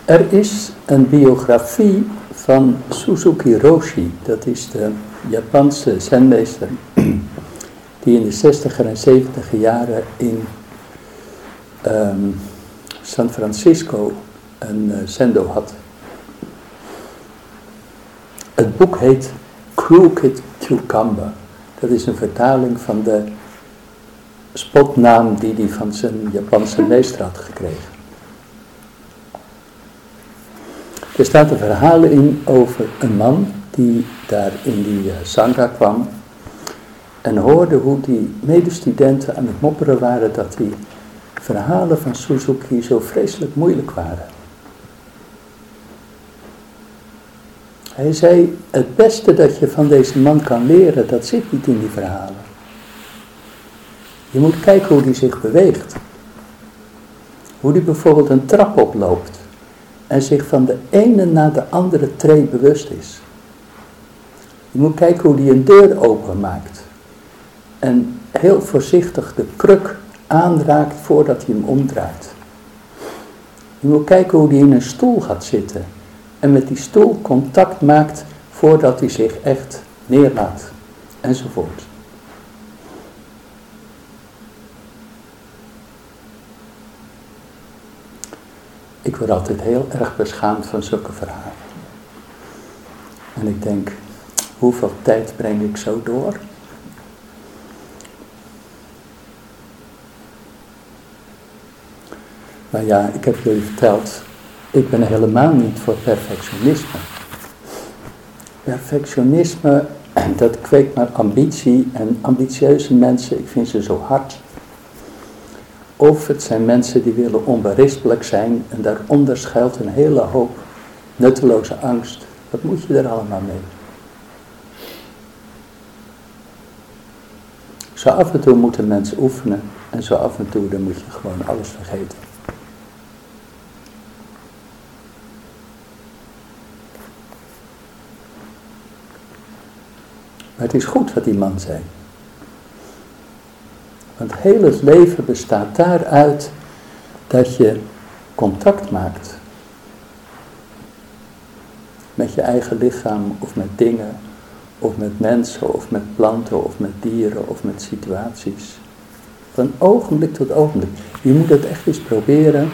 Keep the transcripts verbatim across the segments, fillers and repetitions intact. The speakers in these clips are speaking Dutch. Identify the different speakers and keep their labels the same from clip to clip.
Speaker 1: Er is een biografie van Suzuki Roshi, dat is de Japanse zenmeester, die in de zestiger en zeventiger jaren in um, San Francisco een uh, zendo had. Het boek heet Crooked Cucumber. Dat is een vertaling van de spotnaam die hij van zijn Japanse meester had gekregen. Er staat een verhaal in over een man die daar in die uh, sangha kwam en hoorde hoe die medestudenten aan het mopperen waren dat die verhalen van Suzuki zo vreselijk moeilijk waren. Hij zei, het beste dat je van deze man kan leren, dat zit niet in die verhalen. Je moet kijken hoe hij zich beweegt. Hoe hij bijvoorbeeld een trap oploopt en zich van de ene naar de andere tree bewust is. Je moet kijken hoe hij een deur openmaakt en heel voorzichtig de kruk aanraakt voordat hij hem omdraait. Je moet kijken hoe hij in een stoel gaat zitten en met die stoel contact maakt voordat hij zich echt neerlaat, enzovoort. Ik word altijd heel erg beschaamd van zulke verhalen. En ik denk, hoeveel tijd breng ik zo door? Maar ja, ik heb jullie verteld, ik ben helemaal niet voor perfectionisme. Perfectionisme, dat kweekt maar ambitie en ambitieuze mensen, ik vind ze zo hard. Of het zijn mensen die willen onberispelijk zijn en daaronder schuilt een hele hoop nutteloze angst. Wat moet je er allemaal mee? Zo af en toe moeten mensen oefenen en zo af en toe dan moet je gewoon alles vergeten. Maar het is goed wat die man zei. Want heel het leven bestaat daaruit dat je contact maakt. Met je eigen lichaam of met dingen, of met mensen, of met planten, of met dieren, of met situaties. Van ogenblik tot ogenblik. Je moet het echt eens proberen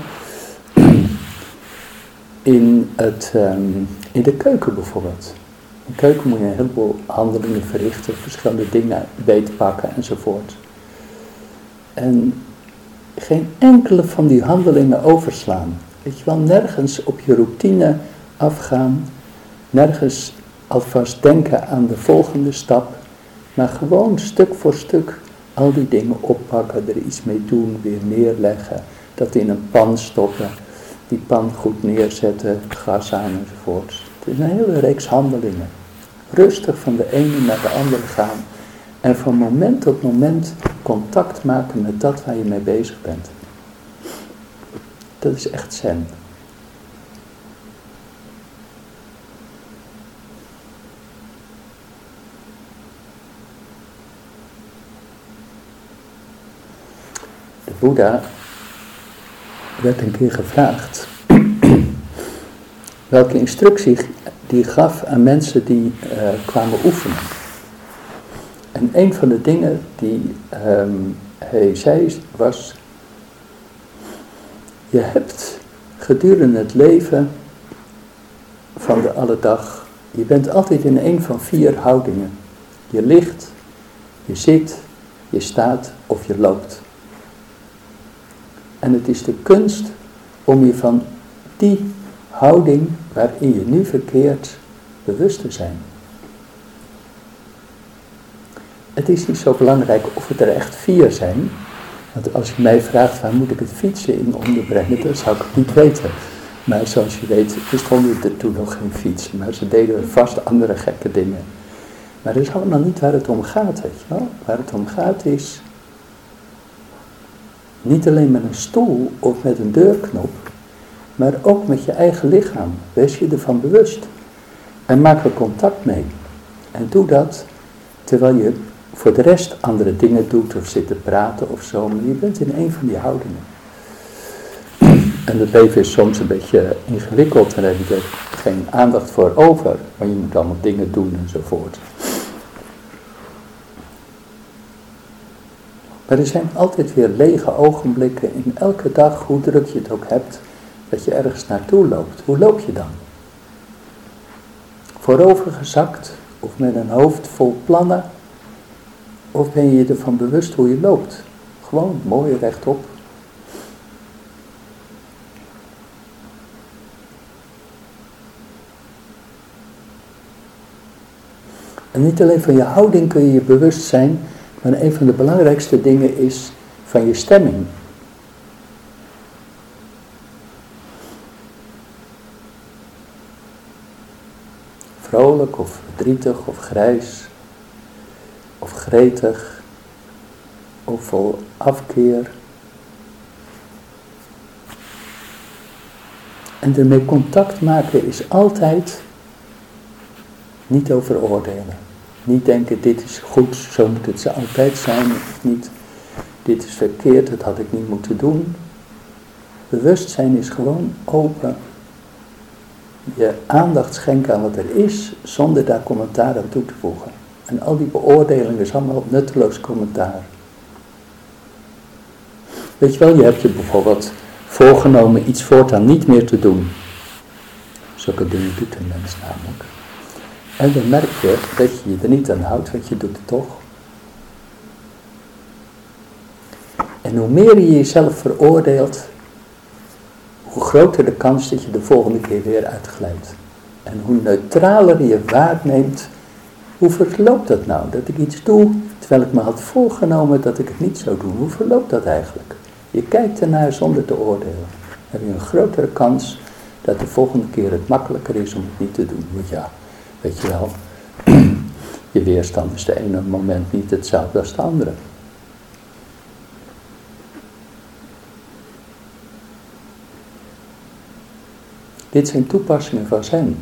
Speaker 1: in, het, um, in de keuken bijvoorbeeld. In de keuken moet je een heleboel handelingen verrichten, verschillende dingen beetpakken enzovoort. En geen enkele van die handelingen overslaan. Weet je wel, nergens op je routine afgaan, nergens alvast denken aan de volgende stap, maar gewoon stuk voor stuk al die dingen oppakken, er iets mee doen, weer neerleggen, dat in een pan stoppen, die pan goed neerzetten, gas aan enzovoort. Het is een hele reeks handelingen. Rustig van de ene naar de andere gaan en van moment tot moment contact maken met dat waar je mee bezig bent. Dat is echt zen. De Boeddha werd een keer gevraagd welke instructie die gaf aan mensen die uh, kwamen oefenen. En een van de dingen die um, hij zei was, je hebt gedurende het leven van de alledag, je bent altijd in een van vier houdingen. Je ligt, je zit, je staat of je loopt. En het is de kunst om je van die houding waarin je nu verkeert bewust te zijn. Het is niet zo belangrijk of het er echt vier zijn. Want als je mij vraagt waar moet ik het fietsen in onderbrengen, dan zou ik het niet weten. Maar zoals je weet, er stonden er toen nog geen fiets. Maar ze deden vast andere gekke dingen. Maar dat is allemaal niet waar het om gaat, weet je wel. Waar het om gaat is niet alleen met een stoel of met een deurknop, maar ook met je eigen lichaam. Wees je ervan bewust. En maak er contact mee. En doe dat terwijl je voor de rest andere dingen doet of zit te praten of zo. Maar je bent in een van die houdingen. En het leven is soms een beetje ingewikkeld en daar heb je er geen aandacht voor over. Maar je moet allemaal dingen doen enzovoort. Maar er zijn altijd weer lege ogenblikken in elke dag, hoe druk je het ook hebt, dat je ergens naartoe loopt. Hoe loop je dan? Voorovergezakt of met een hoofd vol plannen? Of ben je je ervan bewust hoe je loopt? Gewoon mooi rechtop. En niet alleen van je houding kun je je bewust zijn, maar een van de belangrijkste dingen is van je stemming. Vrolijk of verdrietig of grijs of gretig of vol afkeer. En ermee contact maken is altijd niet over oordelen. Niet denken, dit is goed, zo moet het altijd zijn. Of niet, dit is verkeerd, dat had ik niet moeten doen. Bewustzijn is gewoon open. Je aandacht schenken aan wat er is, zonder daar commentaar aan toe te voegen. En al die beoordelingen is allemaal nutteloos commentaar. Weet je wel, je hebt je bijvoorbeeld voorgenomen iets voortaan niet meer te doen. Zulke dingen doet een mens namelijk. En dan merk je dat je je er niet aan houdt, want je doet het toch. En hoe meer je jezelf veroordeelt, hoe groter de kans dat je de volgende keer weer uitglijdt. En hoe neutraler je waarneemt, hoe verloopt dat nou? Dat ik iets doe, terwijl ik me had voorgenomen dat ik het niet zou doen. Hoe verloopt dat eigenlijk? Je kijkt ernaar zonder te oordelen. Dan heb je een grotere kans dat de volgende keer het makkelijker is om het niet te doen. Want ja, weet je wel, je weerstand is de ene moment niet hetzelfde als de andere. Dit zijn toepassingen van Zen.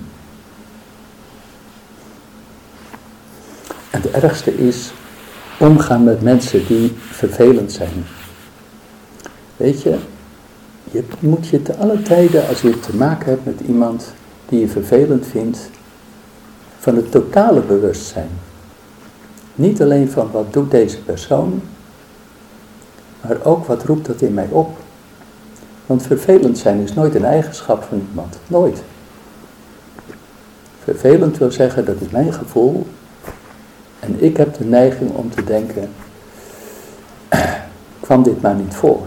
Speaker 1: En het ergste is omgaan met mensen die vervelend zijn. Weet je, je moet je te alle tijden, als je te maken hebt met iemand die je vervelend vindt, van het totale bewustzijn. Niet alleen van wat doet deze persoon, maar ook wat roept dat in mij op. Want vervelend zijn is nooit een eigenschap van iemand. Nooit. Vervelend wil zeggen, dat is mijn gevoel. En ik heb de neiging om te denken, kwam dit maar niet voor.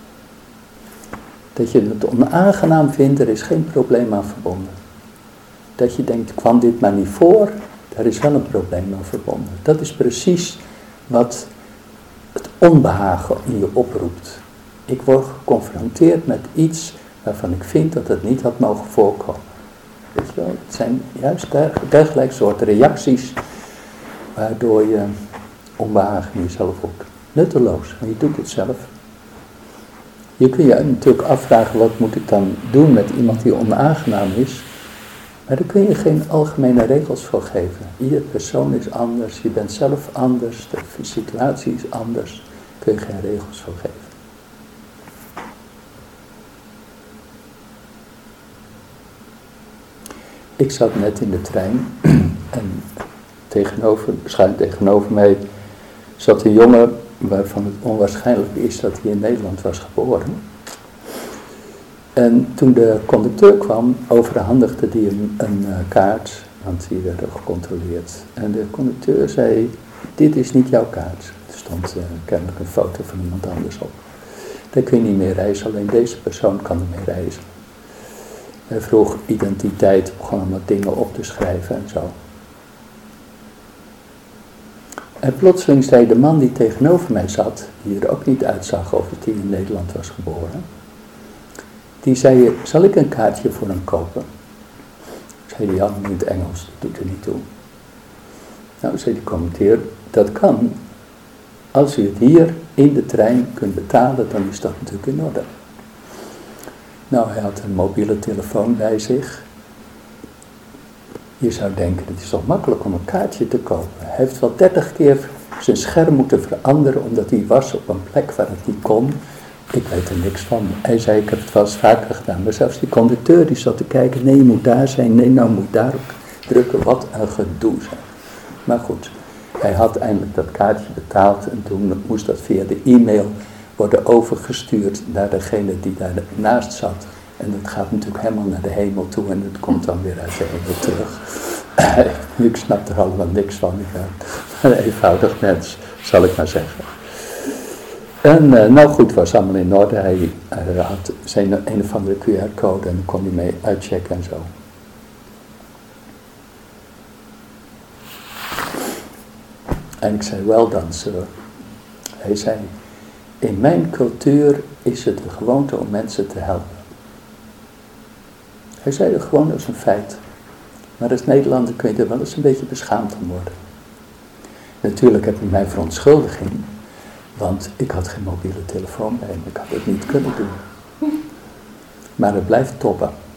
Speaker 1: Dat je het onaangenaam vindt, er is geen probleem aan verbonden. Dat je denkt, kwam dit maar niet voor, daar is wel een probleem aan verbonden. Dat is precies wat het onbehagen in je oproept. Ik word geconfronteerd met iets waarvan ik vind dat het niet had mogen voorkomen. Weet je wel, het zijn juist dergelijke soort reacties waardoor je onbehagen in jezelf wordt. Nutteloos, maar je doet het zelf. Je kunt je natuurlijk afvragen, wat moet ik dan doen met iemand die onaangenaam is? Maar daar kun je geen algemene regels voor geven. Ieder persoon is anders, je bent zelf anders, de situatie is anders. Daar kun je geen regels voor geven. Ik zat net in de trein en tegenover, schuin tegenover mij zat een jongen waarvan het onwaarschijnlijk is dat hij in Nederland was geboren. En toen de conducteur kwam, overhandigde hij hem een uh, kaart, want die werd ook gecontroleerd. En de conducteur zei, dit is niet jouw kaart. Er stond uh, kennelijk een foto van iemand anders op. Daar kun je niet mee reizen, alleen deze persoon kan ermee reizen. Hij vroeg identiteit, begon allemaal dingen op te schrijven en zo. En plotseling zei de man die tegenover mij zat, die er ook niet uitzag of hij in Nederland was geboren, die zei, zal ik een kaartje voor hem kopen? Zei hij, ja, in het Engels, dat doet er niet toe. Nou, zei die commenteer, dat kan. Als u het hier in de trein kunt betalen, dan is dat natuurlijk in orde. Nou, hij had een mobiele telefoon bij zich. Je zou denken, het is toch makkelijk om een kaartje te kopen. Hij heeft wel dertig keer zijn scherm moeten veranderen, omdat hij was op een plek waar het niet kon. ik weet er niks van. Hij zei, ik heb het wel eens vaker gedaan. Maar zelfs die conducteur die zat te kijken, nee, je moet daar zijn, nee, nou moet je daar ook drukken. Wat een gedoe zijn. Maar goed, hij had eindelijk dat kaartje betaald en toen moest dat via de e-mail worden overgestuurd naar degene die daarnaast zat. En dat gaat natuurlijk helemaal naar de hemel toe en het komt dan weer uit de hemel terug. Ik snap er allemaal niks van. Ik ben een eenvoudig mens, zal ik maar zeggen. En uh, nou goed, het was allemaal in orde. Hij uh, had zijn een of andere Q R-code en daar kon hij mee uitchecken en zo. En ik zei, well done, sir. Hij zei, in mijn cultuur is het de gewoonte om mensen te helpen. Hij zei het gewoon als een feit. Maar als Nederlander kun je er wel eens een beetje beschaamd van worden. Natuurlijk heb ik mijn verontschuldiging, want ik had geen mobiele telefoon bij me. Ik had het niet kunnen doen. Maar het blijft toppen.